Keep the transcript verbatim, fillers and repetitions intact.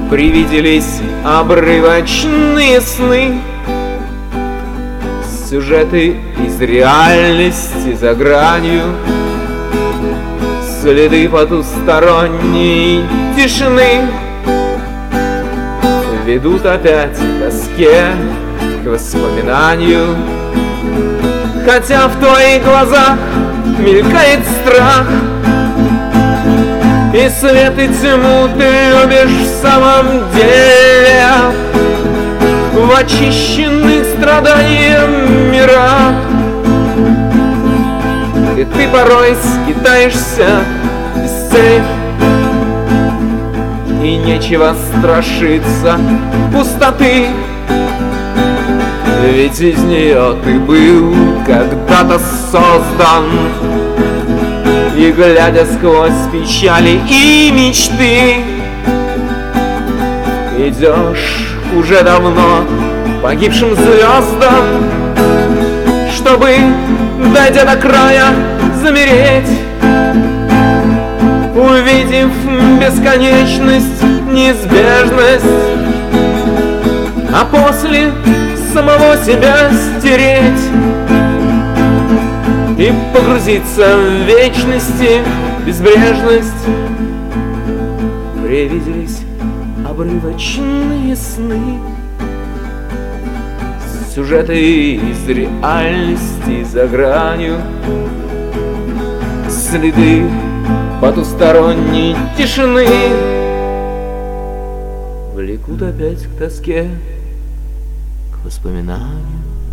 Привиделись обрывочные сны, сюжеты из реальности за гранью, следы потусторонней тишины ведут опять к тоске, к воспоминанию. Хотя в твоих глазах мелькает страх, и свет и тьму ты любишь в самом деле, в очищенных страданием мирах, и ты порой скитаешься без цели, и нечего страшиться пустоты, ведь из нее ты был когда-то создан. И глядя сквозь печали и мечты, идешь уже давно погибшим звездам, чтобы, дойдя до края, замереть, увидев бесконечность, неизбежность, а после самого себя стереть и погрузиться в вечности, безбрежность. Привиделись обрывочные сны, сюжеты из реальности за гранью, следы потусторонней тишины влекут опять к тоске, к воспоминанию.